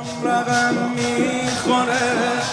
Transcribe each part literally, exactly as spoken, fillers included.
رقم میخوره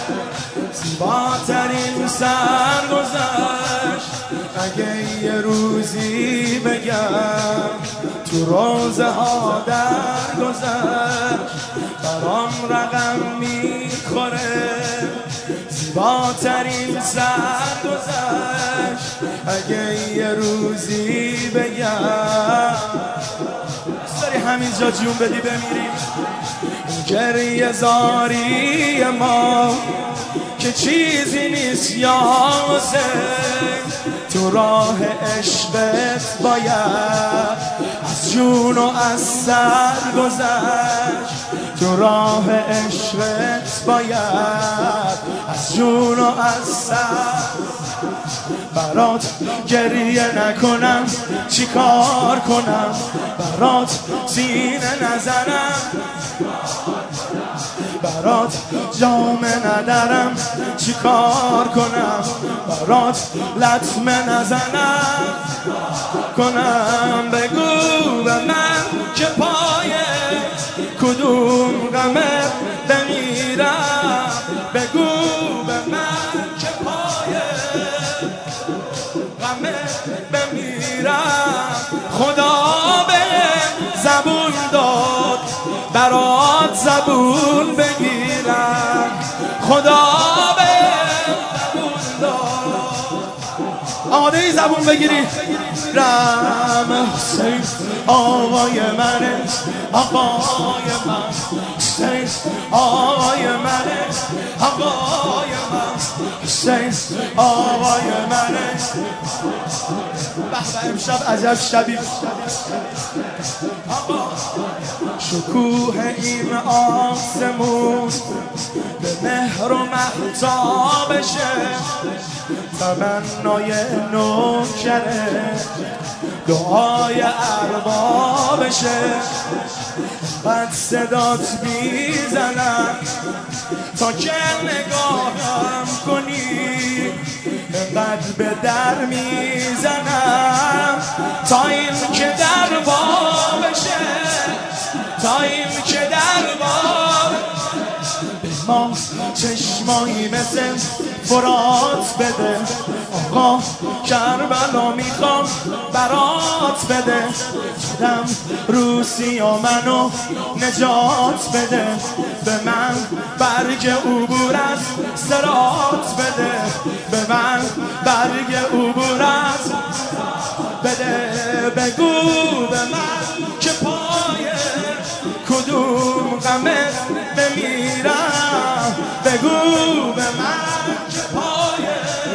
زیباترین سرگذشت. اگه یه روزی بگم تو روزه ها در گذشت برام رقم میخوره زیباترین سرگذشت. اگه یه روزی بگم سری همینجا جون بدی بمیریم. گریه زاری ما که چیزی نیست یا حسین، تو راه عشقت باید از جون و از سر گذشت. تو راه عشقت باید از جون و از سر. برات گریه نکنم چی کار کنم، برات سینه نزنم، برات جامه ندارم چی کار کنم، برات لطمه نزنم کنم. بگو به من که پای کدوم غمه بمیرم، بگو به من که پای غمه بمیرم. خدا به زبون داد برات زبون بگیرم، خدا به زبون داد. آماده ای زبون بگیری؟ رم حسین آقای منه، آقای من حسین آقای منه، آقای من حسین آقای منه. به امشب عجب شبی شکوه این آسمون به مهر و مهتابشه، تمنای نوکره دعای اربابشه. قد صدات میزنم تا که نگاهم کنی، قد به در میزنم تا این که در وا بشه، تا این که در وا به ما چشمایی مثل فرات بده. آقا کربلا میخوام برات بده، دم روسی و منو نجات بده. به من برگ عبور از صراط بده، به من برگ عبور از بده. بگو به من که پای کدوم غمه بمیرم، بگو به من که پای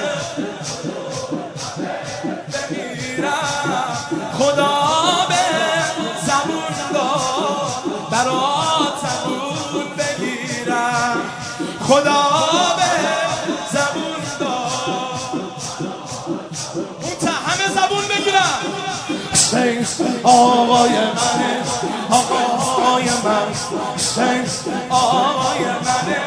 بمیرم. خدا به زبون داد برات زبون بگیرم، خدا به زبون داد اون تا همه زبون بگیرم. حسین آقای منه، آقای من حسین آقای منه،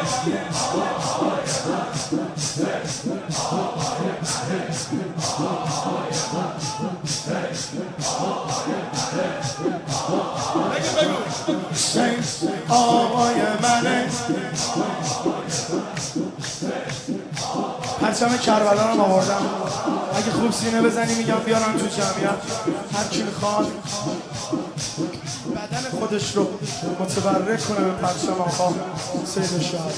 حسین آقای منه. پرچم کربلا رو آوردم، اگه خوب سینه بزنی میگم بیارم تو جمعیت. هر کی میخواد بدن خودش رو متبرک کنه به پرچم آقا سید شهر.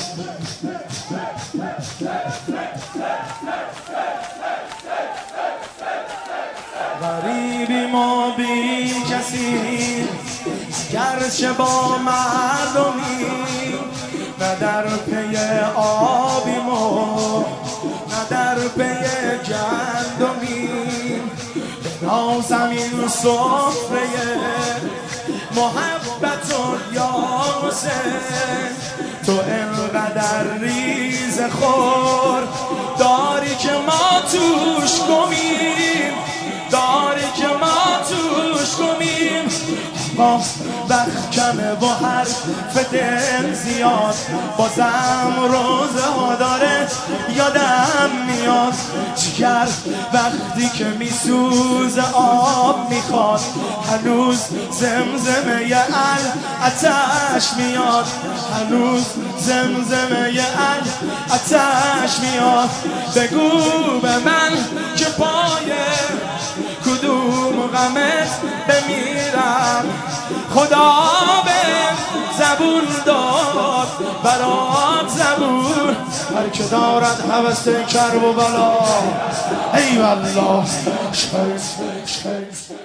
غریبی ما بی کسی گرچه با مردمی، نه در پی آبیم و نه در پی گندمی. نازم این سفره محبت و یا حسین، تو انقدر ریز خور داری که ما توش گمیم، داری که ما توش گمیم. عشقا وقت کمه و حرف دل زیاد، بازم روزه ها داره یادم میاد. جگر وقتی که میسوزه آب میخواد، هنوز زمزمه ی ال آتش میاد، هنوز زمزمه ی ال آتش میاد. بگو به من که پای کدوم غمت بمیرم، خدا به زبون داد برات زبون. هر که دارد هوس کرب و بلا، ای والله.